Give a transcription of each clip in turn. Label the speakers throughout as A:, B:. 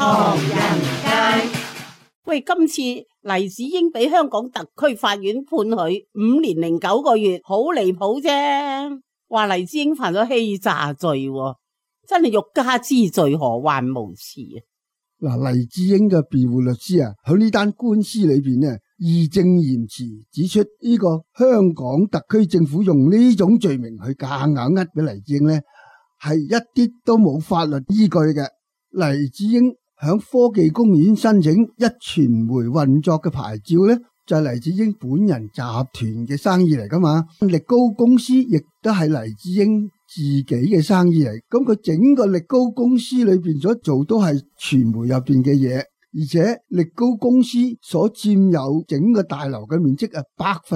A: 唐人街。
B: 喂，今次黎智英俾香港特區法院判佢5年零9個月，好離譜啫！話黎智英犯咗欺詐罪，真係欲加之罪，何患無辭啊！
C: 嗱，黎智英嘅辯護律師啊，喺呢單官司裏邊呢，義正言辭指出，呢個香港特區政府用呢種罪名去夾硬呃俾黎智英呢，係一啲都冇法律依據嘅。黎智英響科技公園申請一傳媒運作嘅牌照呢，就係黎智英本人集團嘅生意嚟噶嘛。力高公司亦都係黎智英自己嘅生意嚟，咁佢整個力高公司裏邊所做都係傳媒入邊嘅嘢，而且力高公司所佔有整個大樓嘅面積係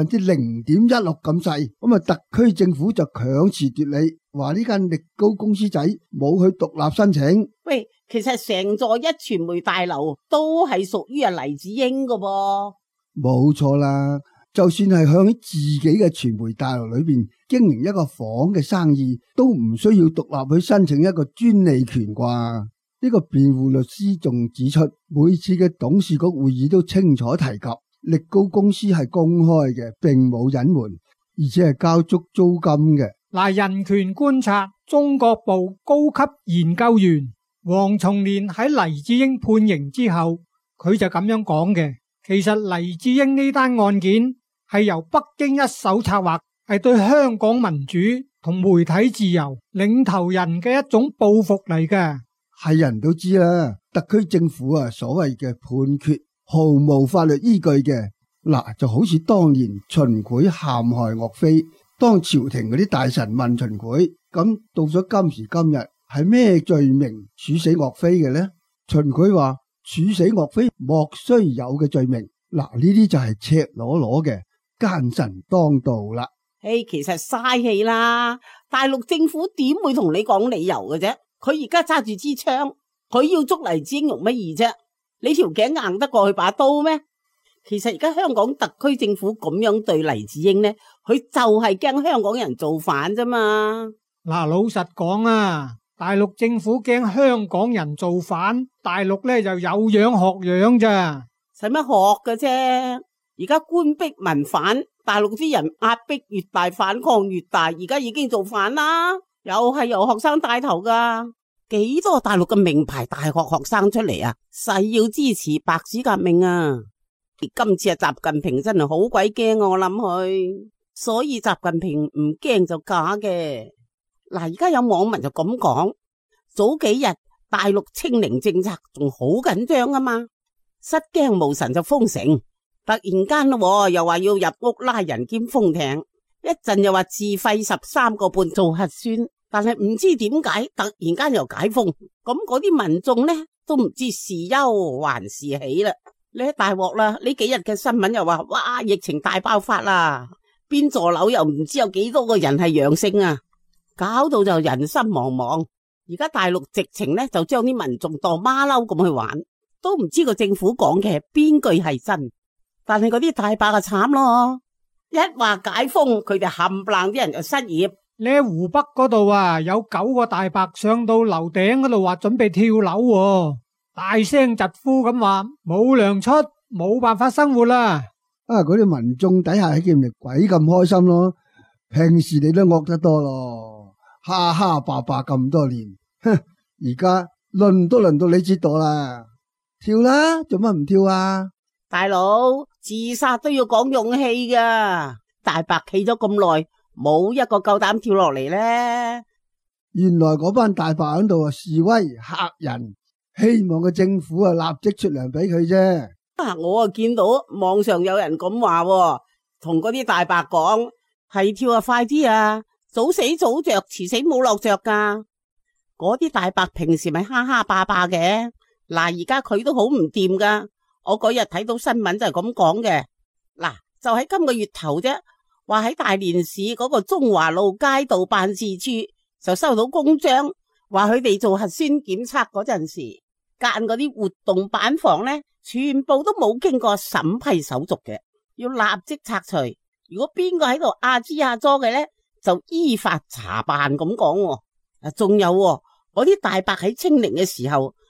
C: 0.16%咁細，咁啊特區政府就強詞奪理，話呢間力高公司仔冇去獨立申請。
B: 喂，其實成座一傳媒大樓都係屬於黎智英噶噃。
C: 冇錯啦，就算係向自己嘅傳媒大樓裏邊經營一個房嘅生意，都唔需要獨立去申請一個專利權啩。呢個辯護律師仲指出，每次嘅董事局會議都清楚提及，力高公司係公開嘅，並冇隱瞞，而且係交足租金嘅。
D: 嗱，人權觀察中國部高級研究員黃松年喺黎智英判刑之後，佢就咁樣講嘅。其實黎智英呢單案件係由北京一手策劃，係對香港民主同媒體自由領頭人嘅一種報復嚟嘅。
C: 係人都知啦，特區政府啊所謂嘅判決毫無法律依據嘅。嗱，就好似當年秦檜陷害岳飛，當朝廷嗰啲大臣問秦檜，咁到咗今時今日係咩罪名處死岳飛嘅呢？秦檜話處死岳飛莫須有嘅罪名。嗱，呢啲就係赤裸裸嘅奸臣當道啦。
B: 其實嘥氣啦，大陸政府點會同你講理由嘅啫？佢而家揸住支槍，佢要捉黎智英容乜易啫？你條頸硬得過去把刀咩？其實而家香港特區政府咁樣對黎智英呢，佢就係驚香港人造反啫嘛。
D: 嗱，老實講啊，大陸政府驚香港人造反，大陸呢就有樣學樣咋？
B: 使乜學嘅啫？而家官逼民反，大陸啲人壓迫越大，反抗越大，而家已經造反啦。又係由學生帶頭噶，幾多大陸嘅名牌大學學生出嚟啊，誓要支持白紙革命啊！今次習近平真係好鬼驚啊，我諗佢，所以習近平唔驚就假嘅。嗱，而家有網民就咁講，早幾日大陸清零政策仲好緊張啊嘛，失驚無神就封城，突然間又話要入屋拉人兼封艇，一陣又話自費13個半做核酸。但係唔知點解突然間又解封，咁嗰啲民眾呢都唔知是憂還是喜啦。你喺大鑊啦！呢幾日嘅新聞又話，哇，疫情大爆發啦，邊座樓又唔知有幾多個人係陽性啊，搞到就人心惶惶。而家大陸直情呢就將啲民眾當馬騮咁去玩，都唔知個政府講嘅邊句係真。但係嗰啲大伯就慘咯，一話解封，佢哋冚唪唥啲人就失業。
D: 你喺湖北嗰度啊，有9個大伯上到樓頂嗰度話準備跳樓喎，大聲疾呼咁話冇糧出，冇辦法生活啦。
C: 嗰啲民眾底下見唔見鬼咁開心咯？平時你都惡得多咯，哈哈霸霸咁多年，哼！而家輪都輪到你知道啦，跳啦，做乜唔跳啊？
B: 大佬，自殺都要講勇氣噶，大伯企咗咁耐，冇一個夠膽跳落嚟呢。
C: 原來嗰班大伯喺度示威嚇人，希望個政府立即出糧俾佢啫。
B: 我見到網上有人咁話，同嗰啲大伯講，係跳啊快啲啊，早死早着，遲死冇落着噶。嗰啲大伯平時咪哈哈霸霸嘅，嗱，而家佢都好唔掂噶。我嗰日睇到新聞就係咁講嘅，嗱，就喺今個月頭啫。話喺大連市嗰個中華路街道辦事處就收到公章，話佢哋做核酸檢測嗰陣時，間嗰啲活動板房呢，全部都冇經過審批手續嘅，要立即拆除。如果邊個喺度阿支阿佐嘅呢，就依法查辦咁講。仲有嗰啲大伯喺清零嘅時候，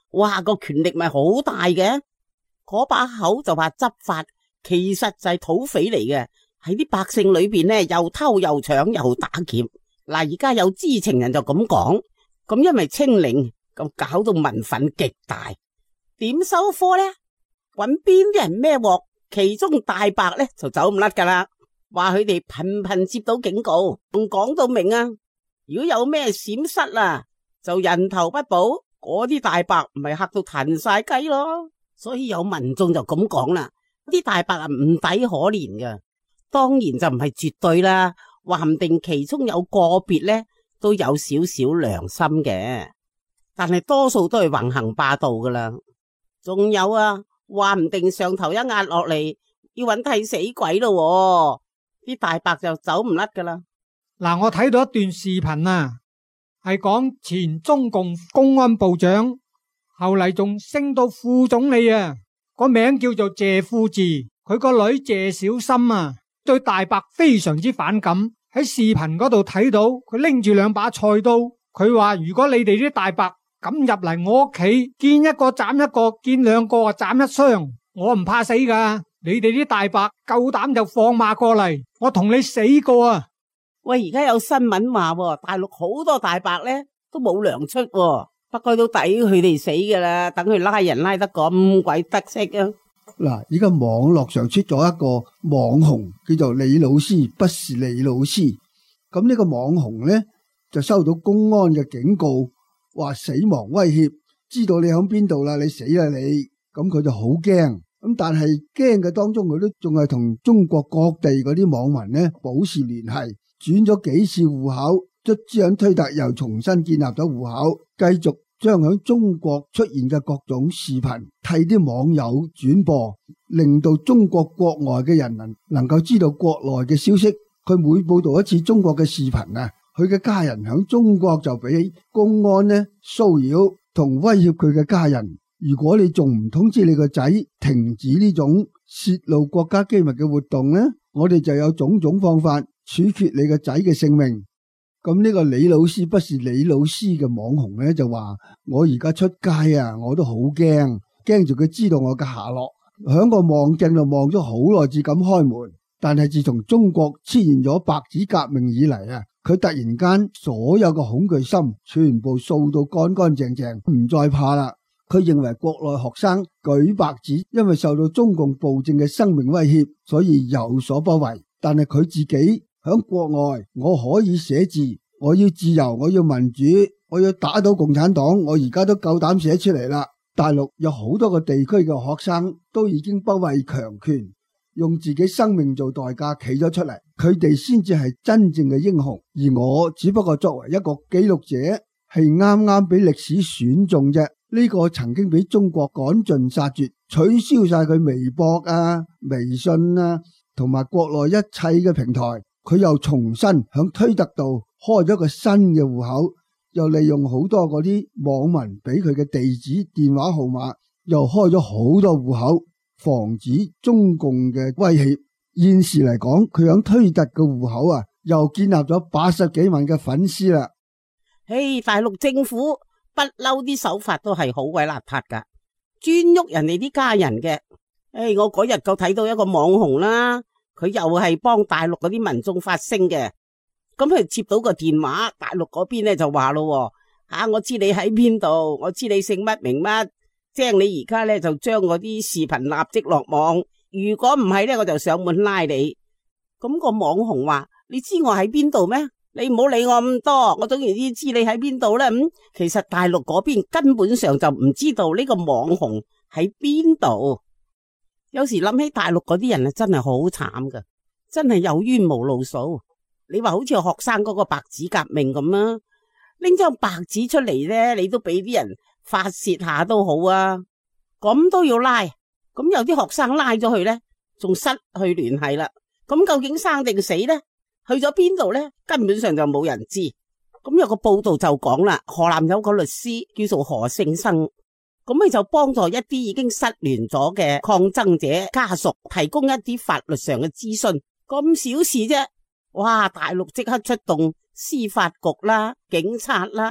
B: 哇，個權力咪好大嘅。嗰把口就話執法，其實就係土匪嚟嘅，喺啲百姓裏邊呢，又偷又搶又打劫。嗱，而家有知情人就咁講，咁因為清零，咁搞到民憤極大。點收科呢？搵邊啲人孭鑊？其中大白呢就走唔甩噶啦，話佢哋頻頻接到警告，仲講到明啊，如果有咩閃失啊，就人頭不保。嗰啲大白唔係嚇到騰晒雞咯。所以有民眾就咁講啦，啲大白啊唔抵可憐㗎，當然就唔係絕對啦，話唔定其中有個別呢都有少少良心嘅，但係多數都係橫行霸道噶啦。仲有啊，話唔定上頭一壓落嚟，要揾替死鬼咯，啲大白就走唔甩噶啦。
D: 嗱，我睇到一段視頻啊，係講前中共公安部長，後嚟仲升到副總理啊，個名叫做謝富治，佢個女謝小心啊，對大白非常之反感。喺視頻嗰度睇到佢拎住兩把菜刀，佢話如果你哋啲大白咁入嚟我屋企，見一個斬一個，見兩個啊斬一雙，我唔怕死噶。你哋啲大白夠膽就放馬過嚟，我同你死過啊！
B: 喂，而家有新聞話大陸好多大白呢都冇糧出，不過都抵佢哋死噶啦，等佢拉人拉得咁鬼得色啊！
C: 嗱，而家網絡上出咗一個網紅叫做李老師，不是李老師。咁呢個網紅呢，就收到公安嘅警告，話死亡威脅，知道你響邊度啦，你死啦你。咁佢就好驚，咁但係驚嘅當中，佢都仲係同中國各地嗰啲網民呢保持聯繫，轉咗幾次戶口，卒之響推特又重新建立咗戶口，繼續將響中國出現嘅各種視頻替啲網友轉播，令到中國國外嘅人能夠知道國內嘅消息。佢每報道一次中國嘅視頻啊，佢嘅家人響中國就俾公安呢騷擾同威脅佢嘅家人。如果你仲唔通知你個仔停止呢種泄露國家機密嘅活動呢，我哋就有種種方法處決你個仔嘅性命。咁呢個李老師不是李老師嘅網紅呢，就話我而家出街啊，我都好驚住佢知道我嘅下落，響個望鏡度望咗好耐至敢開門。但係自從中國出現咗白紙革命以嚟啊，佢突然間所有嘅恐懼心全部掃到乾乾淨淨，唔再怕啦。佢認為國內學生舉白紙，因為受到中共暴政嘅生命威脅，所以有所不為。但係佢自己響國外，我可以寫字，我要自由，我要民主，我要打倒共產黨，我而家都夠膽寫出嚟啦。大陸有好多個地區嘅學生都已經不畏強權，用自己生命做代價企咗出嚟，佢哋先至係真正嘅英雄。而我只不過作為一個記錄者，係啱啱俾歷史選中啫。呢個曾經俾中國趕盡殺絕，取消晒佢微博啊、微信啊，同埋國內一切嘅平台，佢又重新響推特度開咗個新嘅戶口，又利用好多嗰啲網民俾佢嘅地址、電話號碼，又開咗好多戶口，防止中共嘅威脅。現時嚟講，佢響推特嘅戶口啊，又建立咗80幾萬嘅粉絲啦。
B: 嘿，大陸政府不嬲啲手法都係好鬼邋遢噶，專喐人哋啲家人嘅。我嗰日夠睇到一個網紅啦，佢又係幫大陸嗰啲民眾發聲嘅。咁佢接到個電話，大陸嗰邊咧就話咯，我知你喺邊度，我知你姓乜名乜，即係你而家咧就將嗰啲視頻立即落網，如果唔係咧我就上門拉你。咁個網紅話：你知我喺邊度咩？你唔好理我咁多，我總然之知你喺邊度啦。其實大陸嗰邊根本上就唔知道呢個網紅喺邊度。有時諗起大陸嗰啲人啊，真係好慘噶，真係有冤無路數。你話好似學生嗰個白紙革命咁啊，拎張白紙出嚟咧，你都俾啲人發洩下都好啊，咁都要拉。咁有啲學生拉咗去咧，仲失去聯繫啦。咁究竟生定死咧？去咗邊度咧？根本上就冇人知。咁有個報道就講啦，河南有個律師叫做何勝生，咁佢就幫助一啲已經失聯咗嘅抗爭者家屬，提供一啲法律上嘅諮詢。咁小事啫，哇！大陸即刻出動司法局啦、警察啦，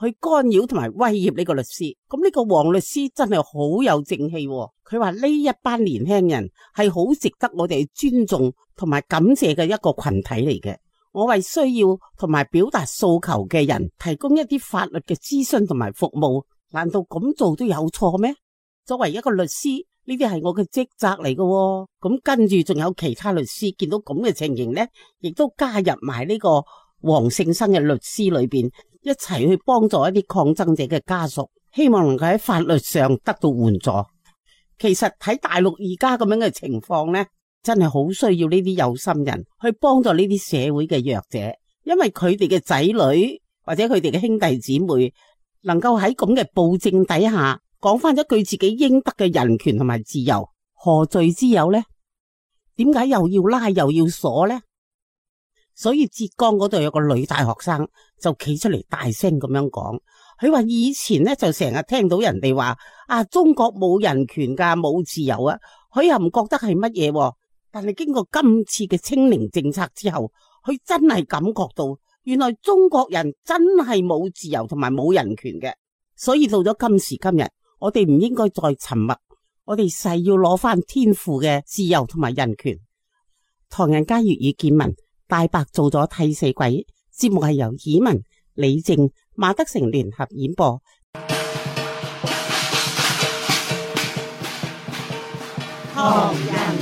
B: 去干擾同埋威脅呢個律師。咁呢個黃律師真係好有正氣喎。佢話呢一班年輕人係好值得我哋尊重同埋感謝嘅一個群體嚟嘅。我為需要同埋表達訴求嘅人提供一啲法律嘅諮詢同埋服務，難道咁做都有錯咩？作為一個律師，呢啲係我嘅職責嚟嘅。咁跟住仲有其他律師見到咁嘅情形呢，亦都加入埋呢個黃勝生嘅律師裏邊，一齊去幫助一啲抗爭者嘅家屬，希望能夠喺法律上得到援助。其實喺大陸而家咁樣嘅情況呢，真係好需要呢啲有心人去幫助呢啲社會嘅弱者，因為佢哋嘅仔女或者佢哋嘅兄弟姊妹能夠喺咁嘅暴政底下講翻一句自己應得嘅人權同埋自由，何罪之有呢？點解又要拉又要鎖呢？所以浙江嗰度有個女大學生就企出嚟大聲咁樣講，佢話以前呢就成日聽到人哋話中國冇人權噶，冇自由啊，佢又唔覺得係乜嘢，但係經過今次嘅清零政策之後，佢真係感覺到原來中國人真係冇自由同埋冇人權嘅。所以到咗今時今日，我哋唔應該再沉默，我哋誓要攞翻天父嘅自由同埋人權。唐人街粵語見聞，大白做咗替死鬼，節目係由以文、李靜、馬德成聯合演播。
A: 唐人